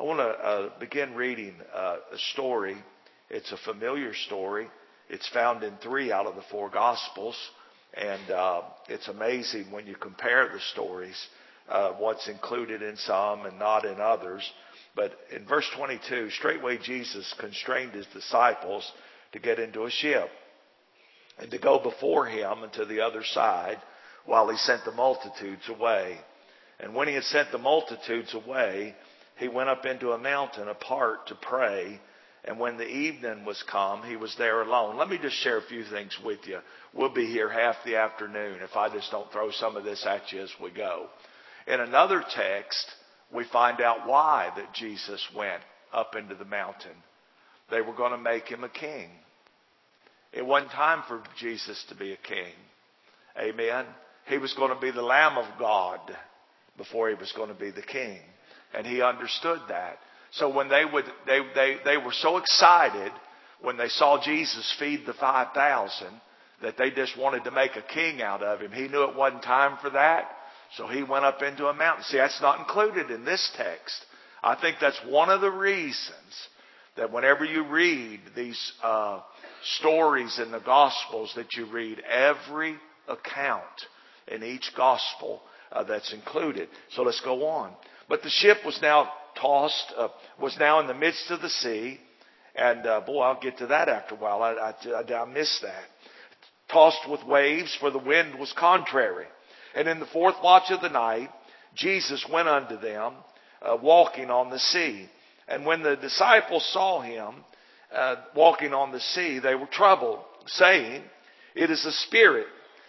I want to begin reading a story. It's a familiar story. It's found in 3 out of the 4 Gospels. And it's amazing when you compare the stories, what's included in some and not in others. But in verse 22, straightway Jesus constrained his disciples to get into a ship and to go before him and to the other side while he sent the multitudes away. And when he had sent the multitudes away, he went up into a mountain apart to pray. And when the evening was come, he was there alone. Let me just share a few things with you. We'll be here half the afternoon if I just don't throw some of this at you as we go. In another text, we find out why that Jesus went up into the mountain. They were going to make him a king. It wasn't time for Jesus to be a king. Amen. He was going to be the Lamb of God before he was going to be the king. And he understood that. So when they were so excited when they saw Jesus feed the 5,000 that they just wanted to make a king out of him. He knew it wasn't time for that. So he went up into a mountain. See, that's not included in this text. I think that's one of the reasons that whenever you read these stories in the Gospels that you read every account in each Gospel that's included. So let's go on. But the ship was now was now in the midst of the sea. And I'll get to that after a while. I missed that. Tossed with waves, for the wind was contrary. And in the 4th watch of the night, Jesus went unto them, walking on the sea. And when the disciples saw him walking on the sea, they were troubled, saying, "It is a spirit."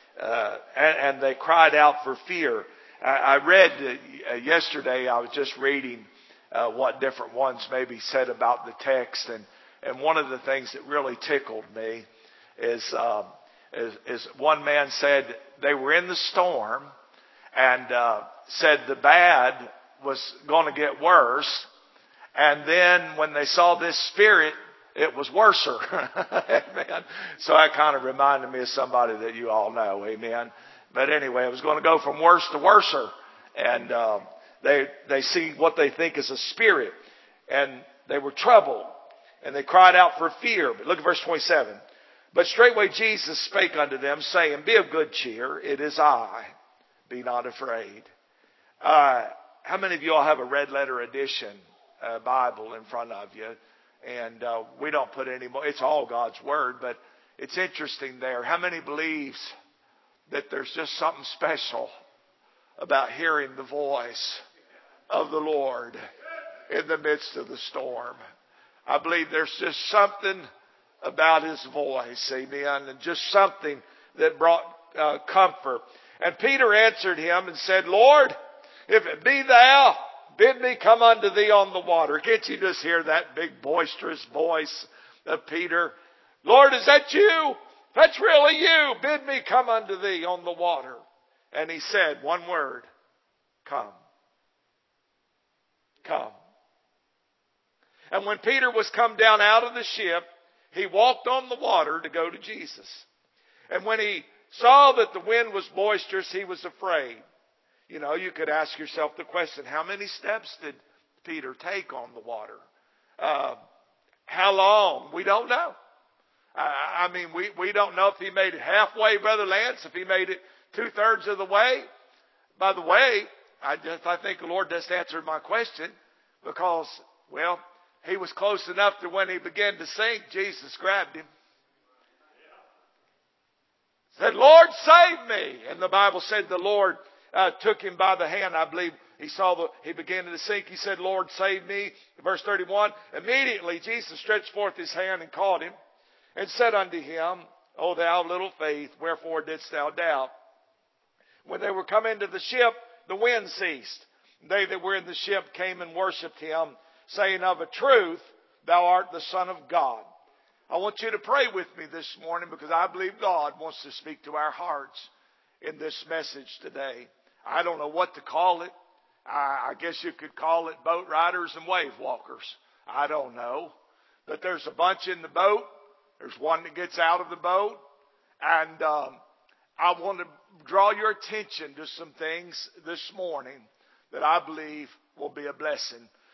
And they cried out for fear. I read yesterday, I was just reading what different ones maybe said about the text. And one of the things that really tickled me is one man said they were in the storm and said the bad was going to get worse. And then when they saw this spirit, it was worser. Amen. So that kind of reminded me of somebody that you all know. Amen. But anyway, it was going to go from worse to worser. And they see what they think is a spirit. And they were troubled. And they cried out for fear. But look at verse 27. But straightway Jesus spake unto them, saying, Be of good cheer, it is I. Be not afraid. How many of you all have a red letter edition Bible in front of you? And we don't put any more. It's all God's Word, but it's interesting there. How many believes that there's just something special about hearing the voice of the Lord in the midst of the storm? I believe there's just something about His voice, amen, and just something that brought comfort. And Peter answered him and said, Lord, if it be thou, bid me come unto thee on the water. Can't you just hear that big boisterous voice of Peter? Lord, is that you? That's really you. Bid me come unto thee on the water. And he said one word, come. Come. And when Peter was come down out of the ship, he walked on the water to go to Jesus. And when he saw that the wind was boisterous, he was afraid. You know, you could ask yourself the question, how many steps did Peter take on the water? How long? We don't know. I mean, we don't know if he made it halfway, Brother Lance, if he made it 2/3 of the way. By the way, I think the Lord just answered my question because, well, he was close enough to when he began to sink, Jesus grabbed him. Said, Lord, save me. And the Bible said the Lord took him by the hand. I believe he began to sink. He said, Lord, save me. Verse 31, immediately Jesus stretched forth his hand and caught him and said unto him, O thou of little faith, wherefore didst thou doubt? When they were come into the ship, the wind ceased. They that were in the ship came and worshipped him, saying, Of a truth, thou art the Son of God. I want you to pray with me this morning because I believe God wants to speak to our hearts in this message today. I don't know what to call it. I guess you could call it boat riders and wave walkers. I don't know. But there's a bunch in the boat. There's one that gets out of the boat. And I want to draw your attention to some things this morning that I believe will be a blessing.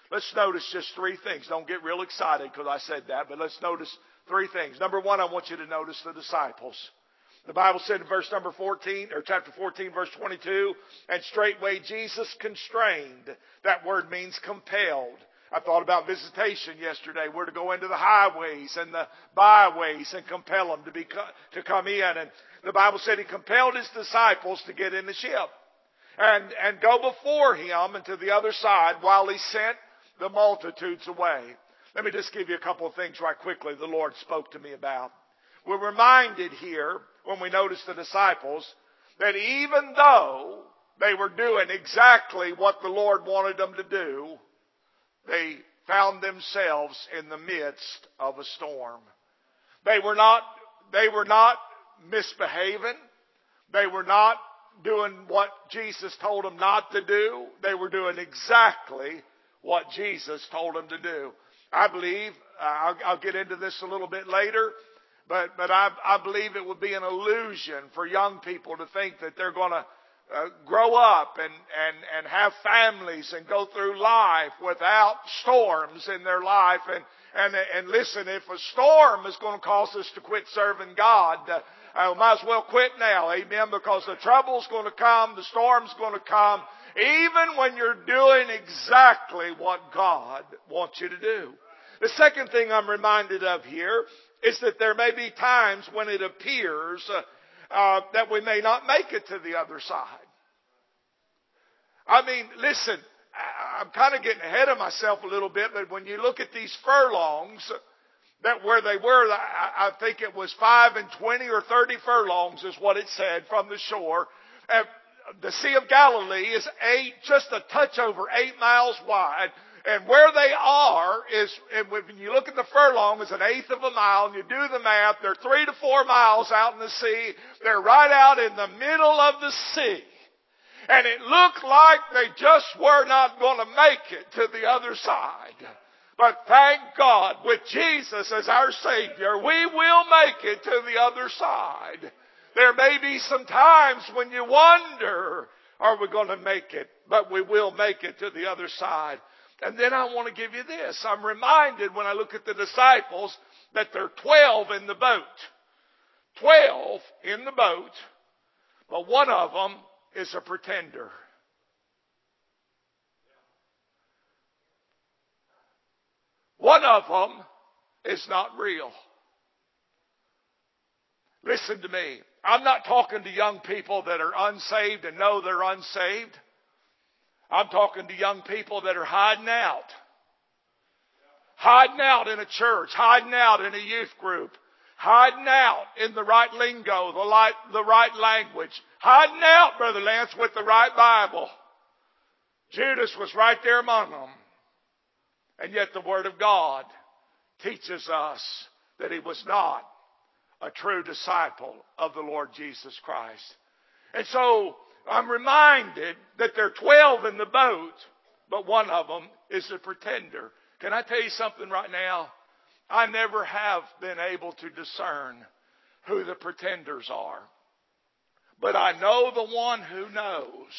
Let's notice just three things. Don't get real excited because I said that, but let's notice three things. Number one, I want you to notice the disciples. The Bible said in verse number 14, or chapter 14, verse 22, and straightway Jesus constrained. That word means compelled. I thought about visitation yesterday. We're to go into the highways and the byways and compel them to come in. And the Bible said he compelled his disciples to get in the ship and go before him and to the other side while he sent the multitudes away. Let me just give you a couple of things right quickly the Lord spoke to me about. We're reminded here when we notice the disciples that even though they were doing exactly what the Lord wanted them to do, they found themselves in the midst of a storm. They were not misbehaving. They were not doing what Jesus told them not to do. They were doing exactly what Jesus told them to do. I believe, I'll get into this a little bit later, but I believe it would be an illusion for young people to think that they're going to grow up and have families and go through life without storms in their life. And listen, if a storm is going to cause us to quit serving God, I might as well quit now, amen, because the trouble's going to come, the storm's going to come, even when you're doing exactly what God wants you to do. The second thing I'm reminded of here is that there may be times when it appears that we may not make it to the other side. I mean, listen, I'm kind of getting ahead of myself a little bit, but when you look at these furlongs, that where they were, I think it was 5 and 20 or 30 furlongs is what it said from the shore. And the Sea of Galilee is just a touch over 8 miles wide. And where they are is, and when you look at the furlong, is 1/8 of a mile, and you do the math, they're 3 to 4 miles out in the sea. They're right out in the middle of the sea. And it looked like they just were not going to make it to the other side. But thank God, with Jesus as our Savior, we will make it to the other side. There may be some times when you wonder, are we going to make it? But we will make it to the other side. And then I want to give you this. I'm reminded when I look at the disciples that there are 12 in the boat. 12 in the boat, but one of them is a pretender. One of them is not real. Listen to me. I'm not talking to young people that are unsaved and know they're unsaved. I'm talking to young people that are hiding out. Hiding out in a church. Hiding out in a youth group. Hiding out in the right lingo, the right language. Hiding out, Brother Lance, with the right Bible. Judas was right there among them. And yet the Word of God teaches us that he was not a true disciple of the Lord Jesus Christ. And so I'm reminded that there are 12 in the boat, but one of them is a pretender. Can I tell you something right now? I never have been able to discern who the pretenders are. But I know the one who knows.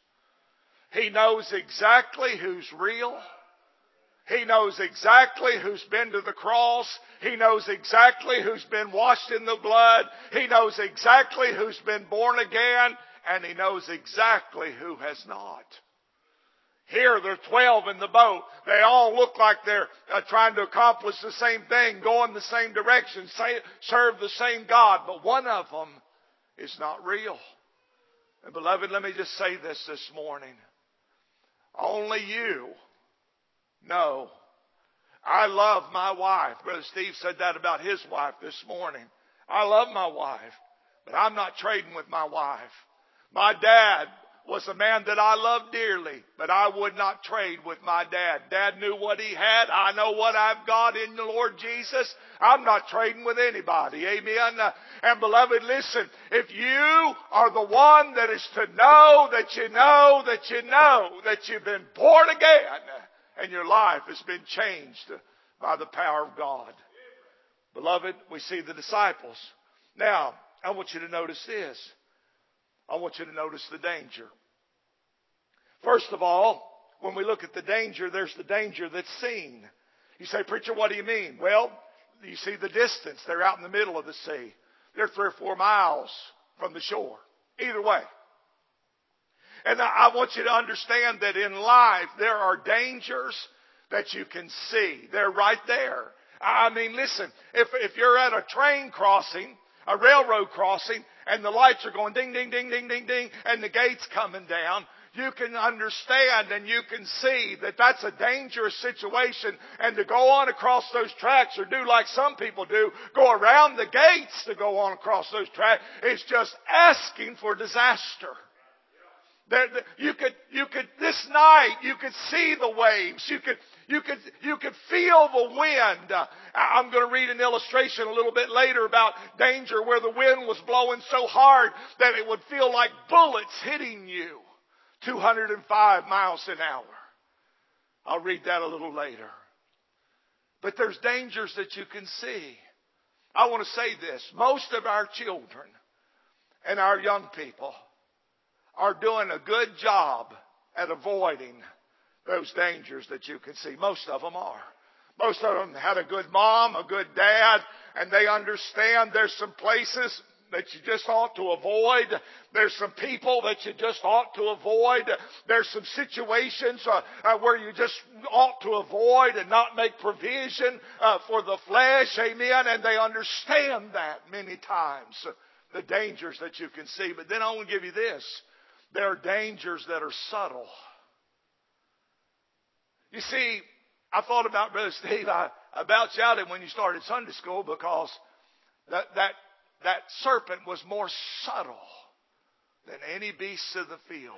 He knows exactly who's real. He knows exactly who's been to the cross. He knows exactly who's been washed in the blood. He knows exactly who's been born again. And he knows exactly who has not. Here there are 12 in the boat. They all look like they're trying to accomplish the same thing, go in the same direction, serve the same God. But one of them is not real. And beloved, let me just say this morning. Only you know. I love my wife. Brother Steve said that about his wife this morning. I love my wife, but I'm not trading with my wife. My dad was a man that I loved dearly, but I would not trade with my dad. Dad knew what he had. I know what I've got in the Lord Jesus. I'm not trading with anybody. Amen. And beloved, listen, if you are the one that is to know that you know that you know that you've been born again and your life has been changed by the power of God. Beloved, we see the disciples. Now, I want you to notice this. I want you to notice the danger. First of all, when we look at the danger, there's the danger that's seen. You say, preacher, what do you mean? Well, you see the distance. They're out in the middle of the sea. They're 3 or 4 miles from the shore. Either way. And I want you to understand that in life, there are dangers that you can see. They're right there. I mean, listen, if you're at a train crossing, a railroad crossing, and the lights are going ding, ding, ding, ding, ding, ding, and the gate's coming down, you can understand and you can see that that's a dangerous situation. And to go on across those tracks or do like some people do, go around the gates to go on across those tracks, is just asking for disaster. You could this night, you could see the waves. You could feel the wind. I'm going to read an illustration a little bit later about danger where the wind was blowing so hard that it would feel like bullets hitting you. 205 miles an hour. I'll read that a little later. But there's dangers that you can see. I want to say this. Most of our children and our young people are doing a good job at avoiding those dangers that you can see. Most of them are. Most of them had a good mom, a good dad, and they understand there's some places that you just ought to avoid. There's some people that you just ought to avoid. There's some situations where you just ought to avoid and not make provision for the flesh. Amen. And they understand that many times, the dangers that you can see. But then I want to give you this. There are dangers that are subtle. You see, I thought about Brother Steve. I about shouted when you started Sunday school because that serpent was more subtle than any beast of the field.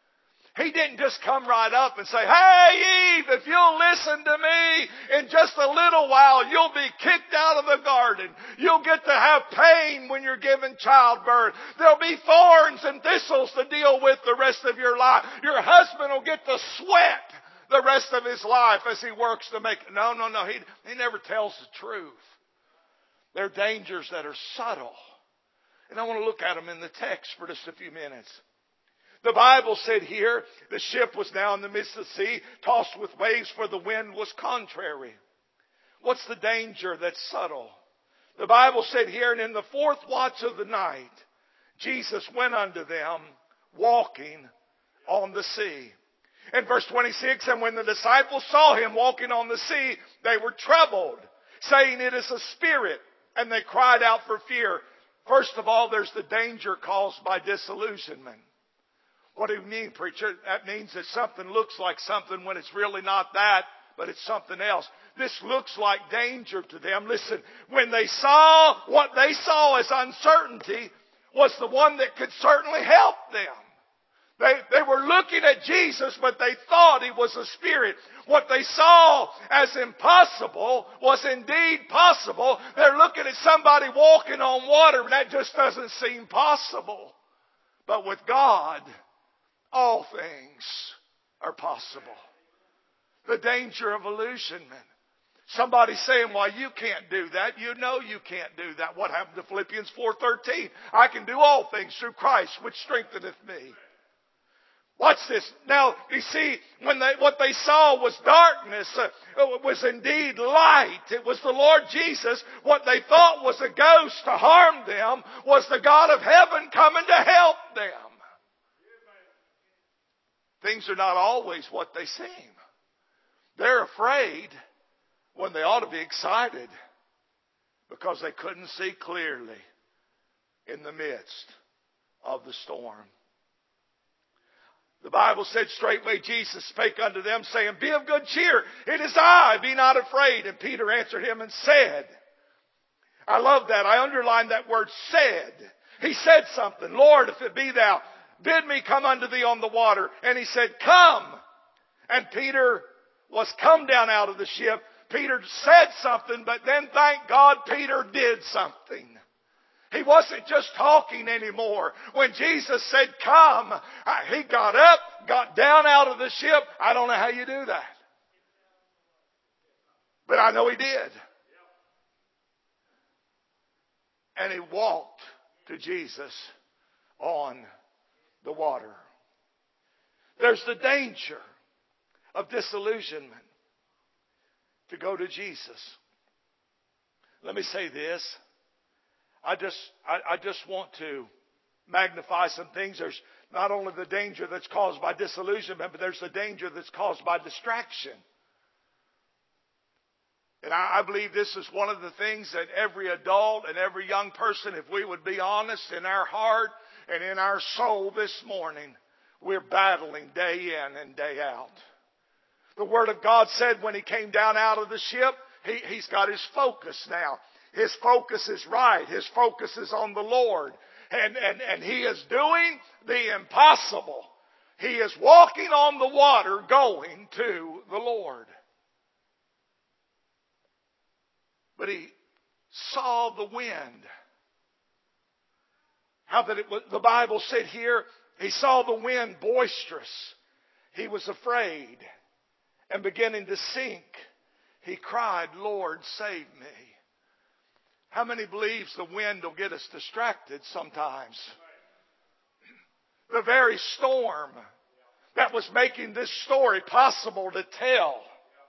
He didn't just come right up and say, hey, Eve, if you'll listen to me, in just a little while, you'll be kicked out of the garden. You'll get to have pain when you're giving childbirth. There'll be thorns and thistles to deal with the rest of your life. Your husband will get to sweat the rest of his life as he works to make it. No. He never tells the truth. There are dangers that are subtle. And I want to look at them in the text for just a few minutes. The Bible said here, the ship was now in the midst of the sea, tossed with waves, for the wind was contrary. What's the danger that's subtle? The Bible said here, and in the 4th watch of the night, Jesus went unto them, walking on the sea. In verse 26, and when the disciples saw him walking on the sea, they were troubled, saying, it is a spirit. And they cried out for fear. First of all, there's the danger caused by disillusionment. What do you mean, preacher? That means that something looks like something when it's really not that, but it's something else. This looks like danger to them. Listen, when they saw what they saw as uncertainty was the one that could certainly help them. They were looking at Jesus, but they thought he was a spirit. What they saw as impossible was indeed possible. They're looking at somebody walking on water, and that just doesn't seem possible. But with God, all things are possible. The danger of illusionment. Somebody saying, well, you can't do that. You know you can't do that. What happened to Philippians 4:13? I can do all things through Christ, which strengtheneth me. Watch this. Now, you see, what they saw was darkness. It was indeed light. It was the Lord Jesus. What they thought was a ghost to harm them was the God of heaven coming to help them. Things are not always what they seem. They're afraid when they ought to be excited because they couldn't see clearly in the midst of the storm. The Bible said, straightway Jesus spake unto them, saying, be of good cheer, it is I, be not afraid. And Peter answered him and said, I love that. I underlined that word said. He said something. Lord, if it be thou, bid me come unto thee on the water. And he said, come. And Peter was come down out of the ship. Peter said something, but then thank God Peter did something. He wasn't just talking anymore. When Jesus said, come, he got up, got down out of the ship. I don't know how you do that. But I know he did. And he walked to Jesus on the water. There's the danger of disillusionment to go to Jesus. Let me say this. I just want to magnify some things. There's not only the danger that's caused by disillusionment, but there's the danger that's caused by distraction. And I believe this is one of the things that every adult and every young person, if we would be honest in our heart and in our soul this morning, we're battling day in and day out. The Word of God said when He came down out of the ship, He's got His focus now. His focus is right. His focus is on the Lord. And He is doing the impossible. He is walking on the water going to the Lord. But He saw the wind. How that the Bible said here, He saw the wind boisterous. He was afraid. And beginning to sink, he cried, Lord, save me. How many believes the wind will get us distracted sometimes? The very storm that was making this story possible to tell,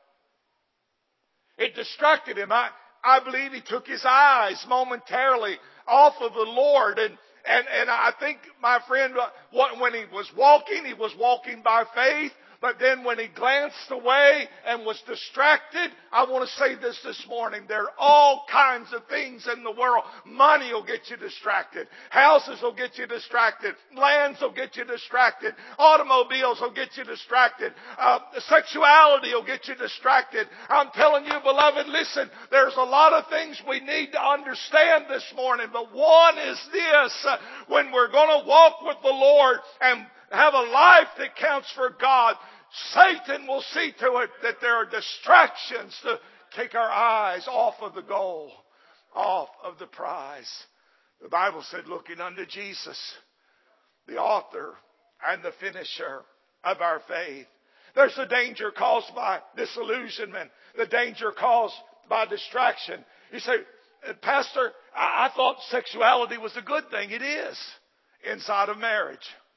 it distracted him. I believe he took his eyes momentarily off of the Lord. And I think, my friend, when he was walking by faith. But then when he glanced away and was distracted, I want to say this morning. There are all kinds of things in the world. Money will get you distracted. Houses will get you distracted. Lands will get you distracted. Automobiles will get you distracted. Sexuality will get you distracted. I'm telling you, beloved, listen, there's a lot of things we need to understand this morning. But one is this. When we're going to walk with the Lord and have a life that counts for God, Satan will see to it that there are distractions to take our eyes off of the goal, off of the prize. The Bible said, looking unto Jesus, the author and the finisher of our faith. There's the danger caused by disillusionment, the danger caused by distraction. You say, Pastor, I thought sexuality was a good thing. It is inside of marriage.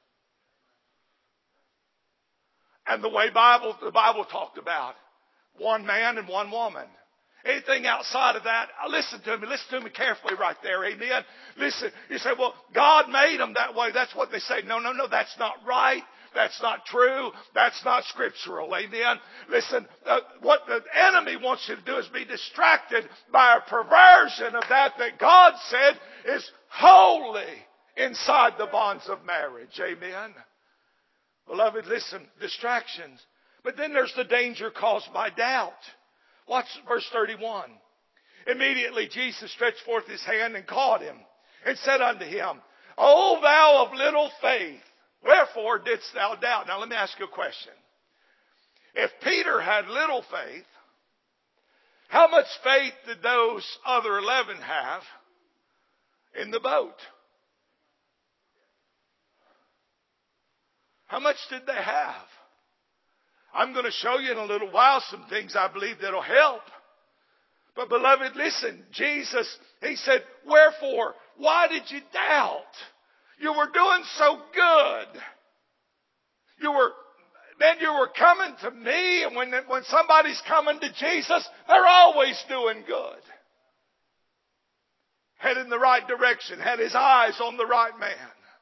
And the way the Bible talked about one man and one woman. Anything outside of that, listen to me carefully right there, amen. Listen, you say, well, God made them that way. That's what they say. No, that's not right. That's not true. That's not scriptural, amen. Listen, what the enemy wants you to do is be distracted by a perversion of that God said is holy inside the bonds of marriage, amen. Beloved, listen, distractions. But then there's the danger caused by doubt. Watch verse 31. Immediately Jesus stretched forth His hand and caught him and said unto him, O thou of little faith, wherefore didst thou doubt? Now let me ask you a question. If Peter had little faith, how much faith did those other 11 have in the boat? How much did they have? I'm going to show you in a little while some things I believe that'll help. But beloved, listen, Jesus, He said, wherefore? Why did you doubt? You were doing so good. You were coming to me, and when somebody's coming to Jesus, they're always doing good. Head in the right direction, had his eyes on the right man.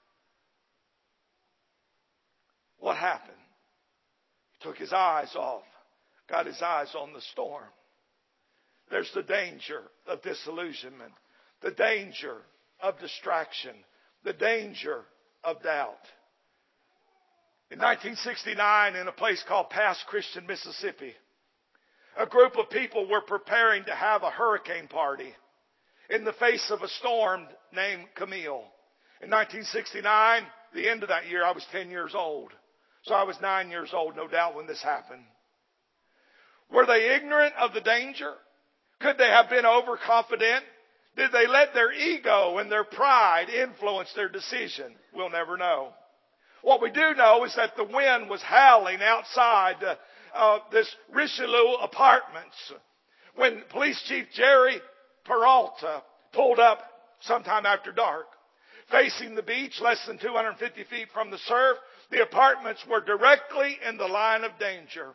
What happened? He took his eyes off, got his eyes on the storm. There's the danger of disillusionment, the danger of distraction, the danger of doubt. In 1969, in a place called Pass Christian, Mississippi, a group of people were preparing to have a hurricane party in the face of a storm named Camille. In 1969, the end of that year, I was 10 years old. So I was 9 years old, no doubt, when this happened. Were they ignorant of the danger? Could they have been overconfident? Did they let their ego and their pride influence their decision? We'll never know. What we do know is that the wind was howling outside this Richelieu Apartments when Police Chief Jerry Peralta pulled up sometime after dark. Facing the beach, less than 250 feet from the surf, the apartments were directly in the line of danger.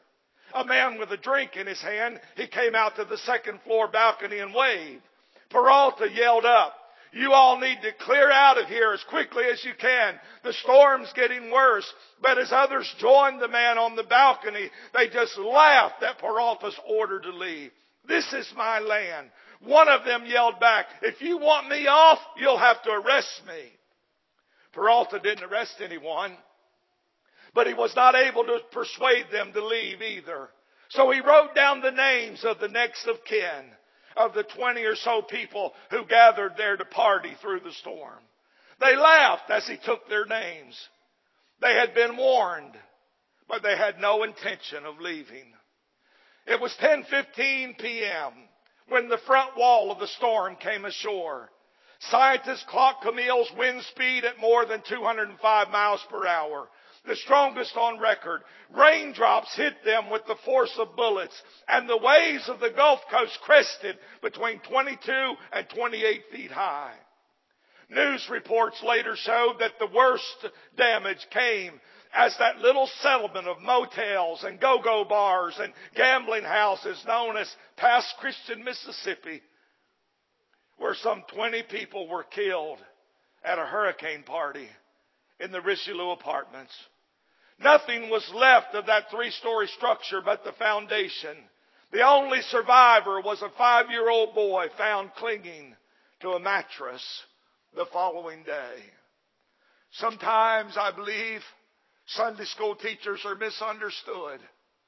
A man with a drink in his hand, he came out to the second floor balcony and waved. Peralta yelled up, "You all need to clear out of here as quickly as you can. The storm's getting worse." But as others joined the man on the balcony, they just laughed at Peralta's order to leave. "This is my land." One of them yelled back, "If you want me off, you'll have to arrest me." Peralta didn't arrest anyone, but he was not able to persuade them to leave either. So he wrote down the names of the next of kin of the 20 or so people who gathered there to party through the storm. They laughed as he took their names. They had been warned, but they had no intention of leaving. It was 10:15 p.m. when the front wall of the storm came ashore. Scientists clocked Camille's wind speed at more than 205 miles per hour, the strongest on record. Raindrops hit them with the force of bullets, and the waves of the Gulf Coast crested between 22 and 28 feet high. News reports later showed that the worst damage came as that little settlement of motels and go-go bars and gambling houses known as Pass Christian, Mississippi, where some 20 people were killed at a hurricane party in the Richelieu Apartments. Nothing was left of that 3-story structure but the foundation. The only survivor was a 5-year-old boy found clinging to a mattress the following day. Sometimes I believe Sunday school teachers are misunderstood.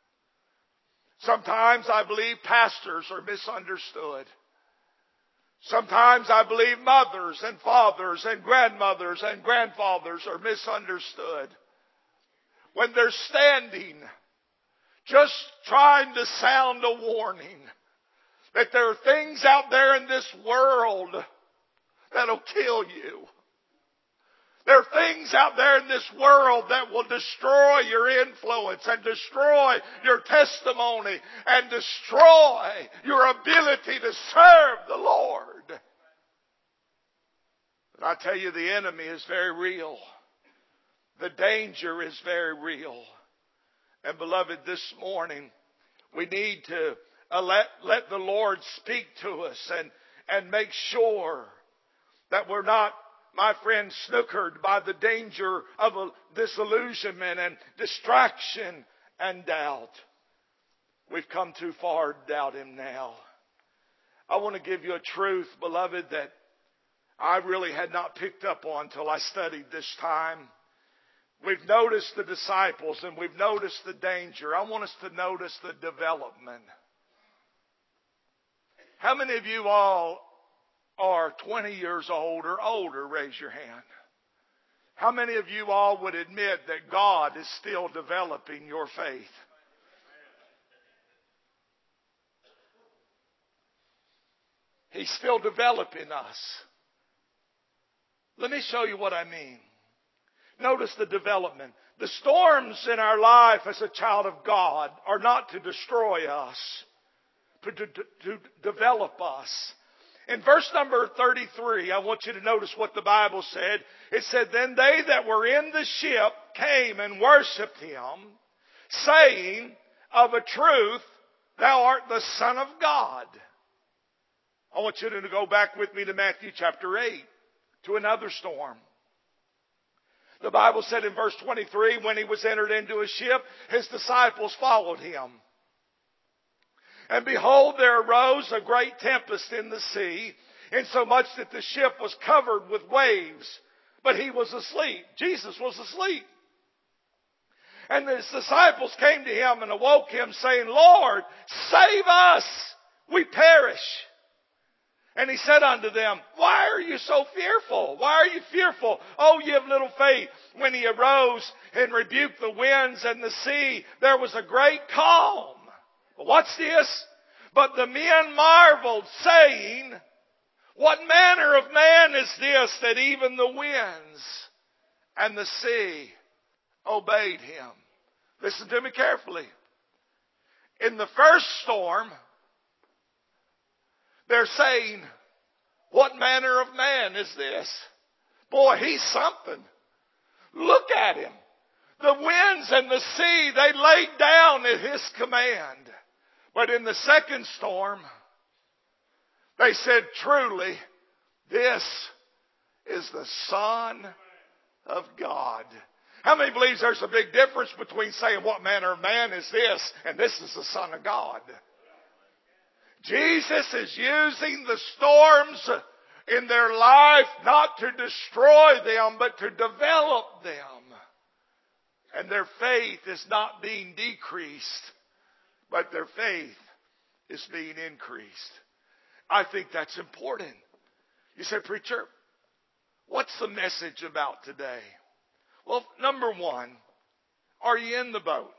Sometimes I believe pastors are misunderstood. Sometimes I believe mothers and fathers and grandmothers and grandfathers are misunderstood. When they're standing, just trying to sound a warning that there are things out there in this world that'll kill you. There are things out there in this world that will destroy your influence and destroy your testimony and destroy your ability to serve the Lord. But I tell you, the enemy is very real. The danger is very real. And beloved, this morning, we need to let the Lord speak to us and make sure that we're not, my friend, snookered by the danger of disillusionment and distraction and doubt. We've come too far to doubt Him now. I want to give you a truth, beloved, that I really had not picked up on until I studied this time. We've noticed the disciples and we've noticed the danger. I want us to notice the development. How many of you all are 20 years old or older? Raise your hand. How many of you all would admit that God is still developing your faith? He's still developing us. Let me show you what I mean. Notice the development. The storms in our life as a child of God are not to destroy us, but to develop us. In verse number 33, I want you to notice what the Bible said. It said, "Then they that were in the ship came and worshipped Him, saying, Of a truth, Thou art the Son of God." I want you to go back with me to Matthew chapter 8, to another storm. The Bible said in verse 23, when He was entered into a ship, His disciples followed Him. "And behold, there arose a great tempest in the sea, insomuch that the ship was covered with waves. But He was asleep." Jesus was asleep. "And His disciples came to Him and awoke Him, saying, Lord, save us, we perish. And He said unto them, Why are you so fearful? Why are you fearful, O ye of little faith? When He arose and rebuked the winds and the sea, there was a great calm." But watch this. "But the men marveled, saying, What manner of man is this, that even the winds and the sea obeyed Him?" Listen to me carefully. In the first storm, they're saying, "What manner of man is this? Boy, he's something. Look at him. The winds and the sea, they laid down at His command. But in the second storm, they said, truly, this is the Son of God. How many believes there's a big difference between saying what manner of man is this and this is the Son of God? Jesus is using the storms in their life not to destroy them, but to develop them. And their faith is not being decreased, but their faith is being increased. I think that's important. You say, preacher, what's the message about today? Well, number one, are you in the boat?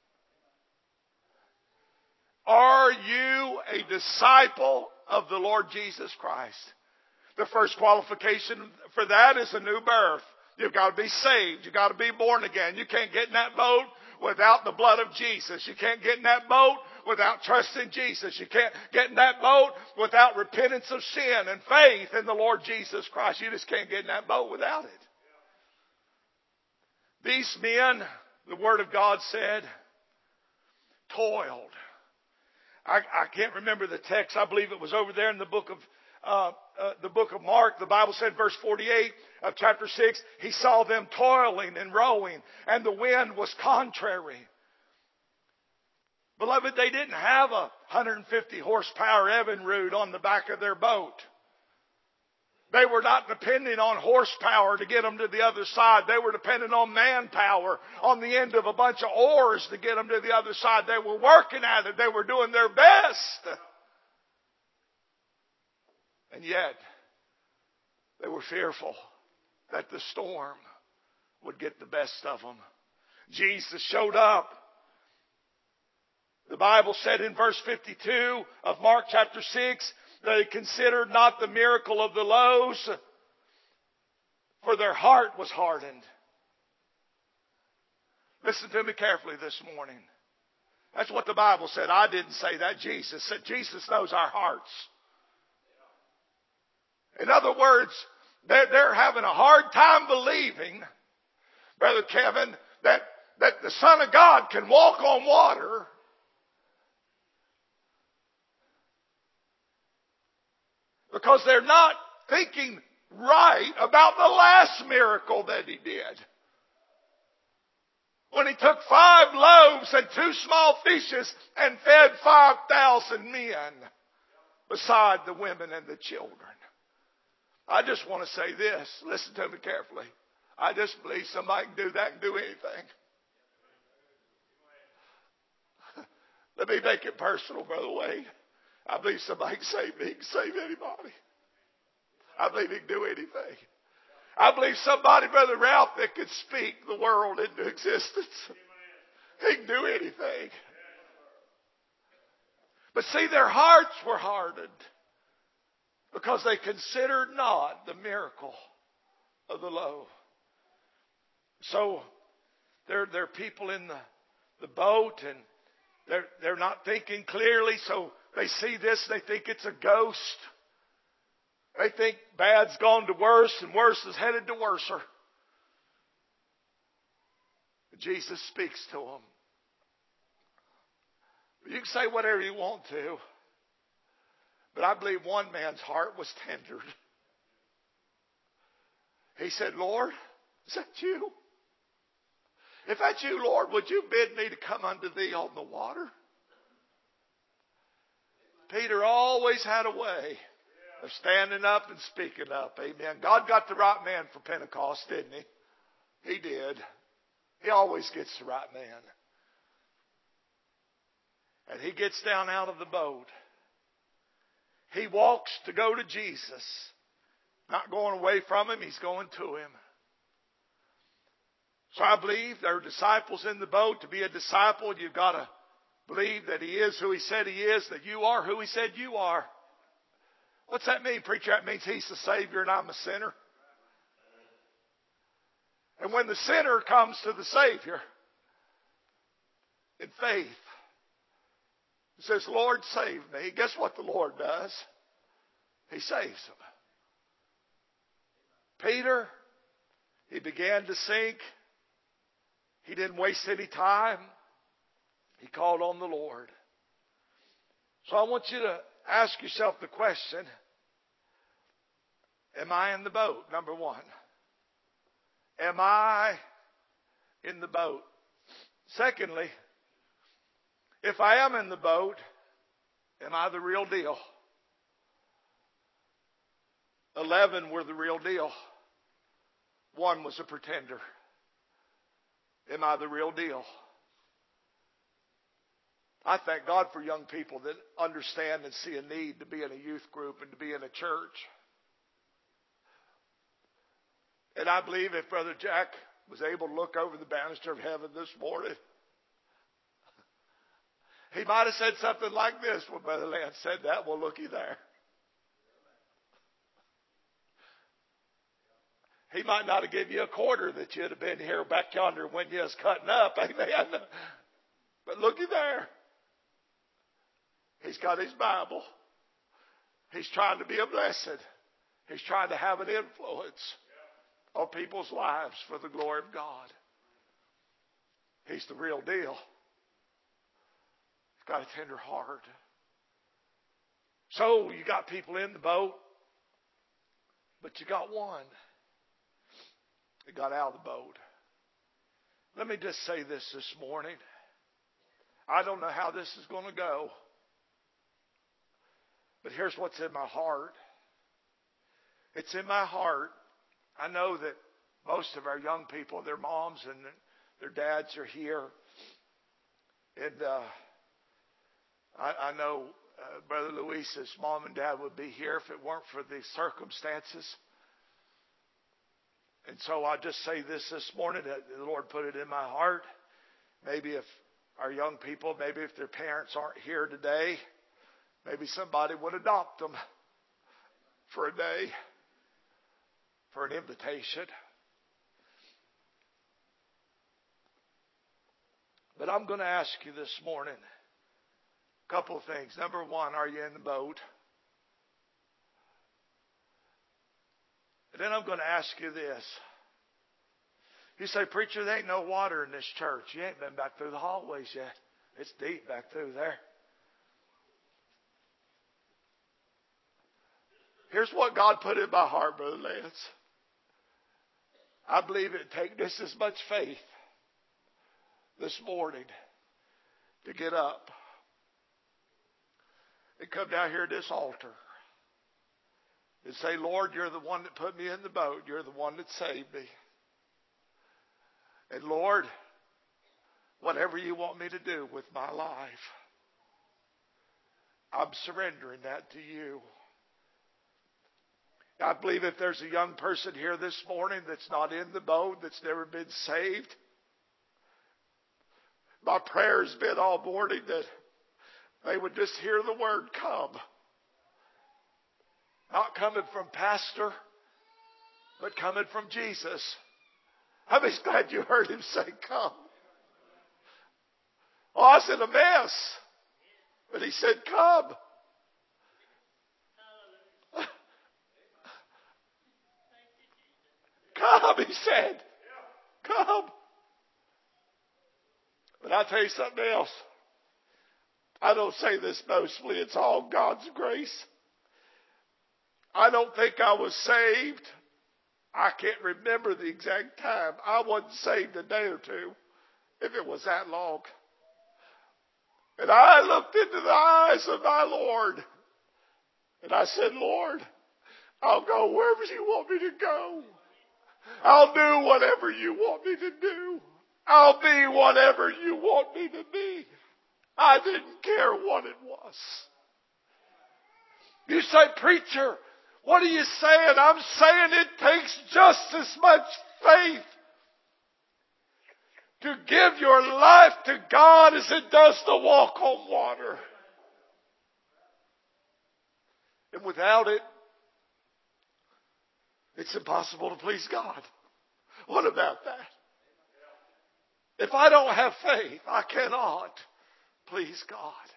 Are you a disciple of the Lord Jesus Christ? The first qualification for that is a new birth. You've got to be saved. You've got to be born again. You can't get in that boat without the blood of Jesus. You can't get in that boat without trusting Jesus. You can't get in that boat without repentance of sin and faith in the Lord Jesus Christ. You just can't get in that boat without it. These men, the Word of God said, toiled. I can't remember the text. I believe it was over there in the book of Mark. The Bible said, verse 48 of chapter 6, He saw them toiling and rowing, and the wind was contrary. Beloved, they didn't have a 150 horsepower Evinrude on the back of their boat. They were not depending on horsepower to get them to the other side. They were depending on manpower on the end of a bunch of oars to get them to the other side. They were working at it. They were doing their best. And yet, they were fearful that the storm would get the best of them. Jesus showed up. The Bible said in verse 52 of Mark chapter 6, they considered not the miracle of the loaves, for their heart was hardened. Listen to me carefully this morning. That's what the Bible said. I didn't say that. Jesus said. Jesus knows our hearts. In other words, they're having a hard time believing, Brother Kevin, that the Son of God can walk on water. Because they're not thinking right about the last miracle that He did. When He took 5 loaves and 2 small fishes and fed 5,000 men beside the women and the children. I just want to say this. Listen to me carefully. I just believe somebody can do that and do anything. Let me make it personal, Brother Wade. I believe somebody can save me. He can save anybody. I believe He can do anything. I believe somebody, Brother Ralph, that could speak the world into existence. He can do anything. But see, their hearts were hardened because they considered not the miracle of the loaf. So there are people in the boat, and they're not thinking clearly, so they see this, they think it's a ghost. They think bad's gone to worse and worse is headed to worser. Jesus speaks to them. You can say whatever you want to, but I believe one man's heart was tendered. He said, Lord, is that you? If that's you, Lord, would you bid me to come unto thee on the water? Peter always had a way of standing up and speaking up. Amen. God got the right man for Pentecost, didn't He? He did. He always gets the right man. And he gets down out of the boat. He walks to go to Jesus. Not going away from Him, He's going to Him. So I believe there are disciples in the boat. To be a disciple, you've got to believe that He is who He said He is, that you are who He said you are. What's that mean, preacher? That means He's the Savior and I'm a sinner. And when the sinner comes to the Savior in faith, he says, Lord, save me. Guess what the Lord does? He saves him. Peter, he began to sink. He didn't waste any time. He called on the Lord. So I want you to ask yourself the question, am I in the boat? Number one. Am I in the boat? Secondly, if I am in the boat, am I the real deal? 11 were the real deal. 1 was a pretender. Am I the real deal? I thank God for young people that understand and see a need to be in a youth group and to be in a church. And I believe if Brother Jack was able to look over the banister of heaven this morning, he might have said something like this when Brother Lance said that. Well, looky there. He might not have given you a quarter that you'd have been here back yonder when you was cutting up. Amen. But looky there. He's got his Bible. He's trying to be a blessing. He's trying to have an influence on people's lives for the glory of God. He's the real deal. He's got a tender heart. So you got people in the boat, but you got one that got out of the boat. Let me just say this morning. I don't know how this is going to go, but here's what's in my heart. It's in my heart. I know that most of our young people, their moms and their dads are here. And I know Brother Luis's mom and dad would be here if it weren't for the circumstances. And so I'll just say this morning, that the Lord put it in my heart. Maybe if our young people, maybe if their parents aren't here today, maybe somebody would adopt them for a day, for an invitation. But I'm going to ask you this morning a couple of things. Number one, are you in the boat? And then I'm going to ask you this. You say, preacher, there ain't no water in this church. You ain't been back through the hallways yet. It's deep back through there. Here's what God put in my heart, Brother Lance. I believe it'd take just as much faith this morning to get up and come down here to this altar and say, Lord, you're the one that put me in the boat. You're the one that saved me. And Lord, whatever you want me to do with my life, I'm surrendering that to you. I believe if there's a young person here this morning that's not in the boat, that's never been saved, my prayer has been all morning that they would just hear the word come. Not coming from pastor, but coming from Jesus. I'm just glad you heard him say come. Oh, I was in a mess, but he said come. Come, he said. Come. But I'll tell you something else. I don't say this boastfully. It's all God's grace. I don't think I was saved. I can't remember the exact time. I wasn't saved a day or two, if it was that long. And I looked into the eyes of my Lord. And I said, Lord, I'll go wherever you want me to go. I'll do whatever you want me to do. I'll be whatever you want me to be. I didn't care what it was. You say, preacher, what are you saying? I'm saying it takes just as much faith to give your life to God as it does to walk on water. And without it, it's impossible to please God. What about that? If I don't have faith, I cannot please God.